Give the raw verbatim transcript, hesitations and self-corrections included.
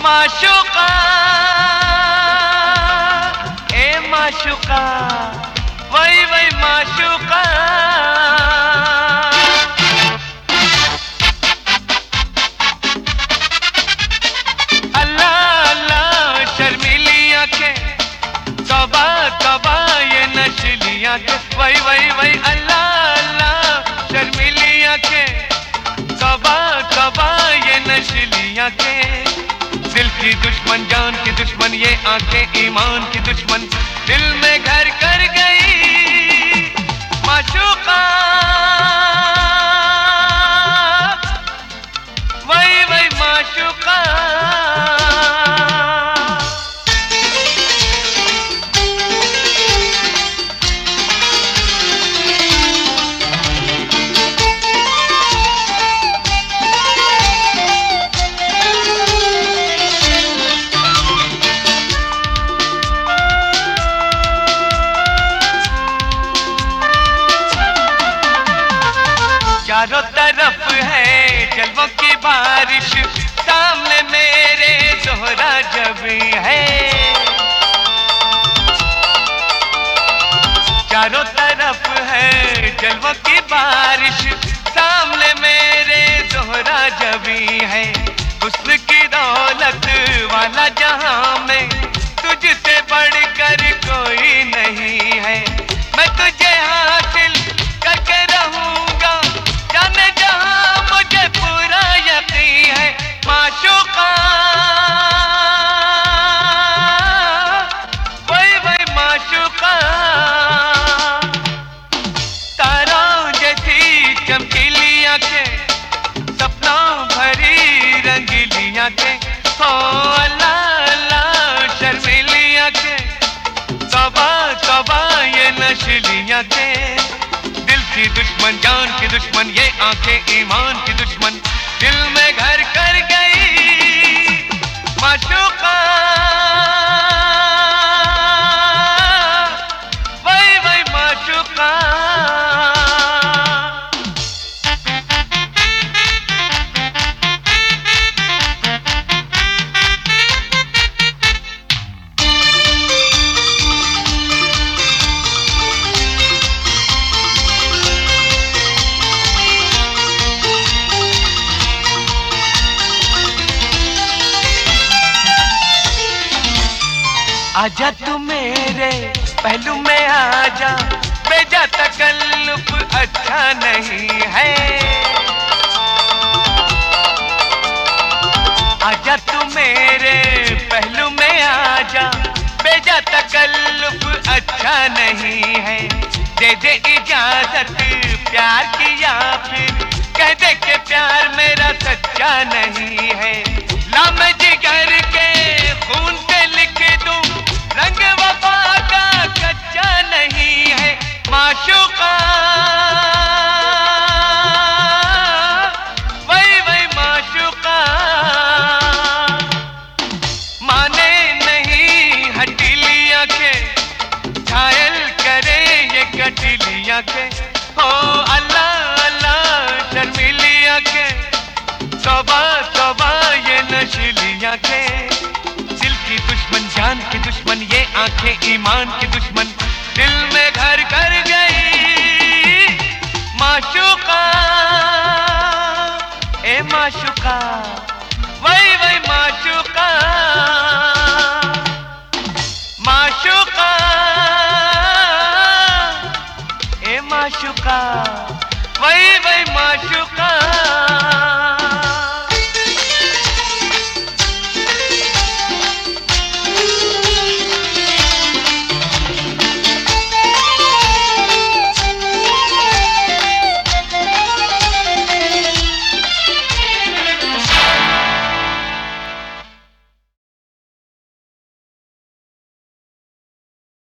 माशूका ए माशूका वही वही माशूका। अल्लाह अल्लाह शर्मीली आंखें, तौबा तौबा ये नशीली आंखें, वही वही वही अल्लाह अल्लाह शर्मीली आंखें, तौबा तौबा ये नशीली आंखें। दिल की दुश्मन जान की दुश्मन ये आंखें ईमान की दुश्मन, दिल में घर कर गई माशूका वही वही माशूका। चारों तरफ है जलवों की बारिश, सामने मेरे ज़ोहरा जबी है। चारों तरफ है जलवों की बारिश, सामने मेरे ज़ोहरा जबी है। हुस्न की दौलत वाला जहां में तुझसे बढ़कर कोई नहीं है। मैं तुझे हासिल करके रहूंगा जाने जहां मुझे पूरा यकीन है माशूका वही वही माशूका। तारों जैसी चमकीली आंखें, सपनों भरी रंगीली आंखें, हो अल्लाह अल्लाह शर्मीली आंखें, तौबा तौबा ये नशीली आंखें। दिल की दुश्मन जान की दुश्मन ये आंखें ईमान की दुश्मन, दिल में घर कर गई माशूका वही वही माशूका। आजा तू मेरे पहलू में आजा, बेजा तकल्लुफ अच्छा नहीं है। आजा तू मेरे पहलू में आजा, बेजा तकल्लुफ अच्छा नहीं है। दे दे इजाजत प्यार की या फिर कह दे के प्यार मेरा सच्चा नहीं है। ला मैं जिगर के खून से लिख दूं रंग वफा का कच्चा नहीं है माशूका वही वही माशूका। माने नहीं हटीली आंखें, घायल करे ये कटीली आंखें, हो अल्लाह अल्लाह शर्मीली आंखें, तौबा तौबा ये नशीली आंखें। दिल की दुश्मन जान की दुश्मन ये आंखें ईमान की दुश्मन, दिल में घर कर गई माशूका ए माशूका वही वही माशूका।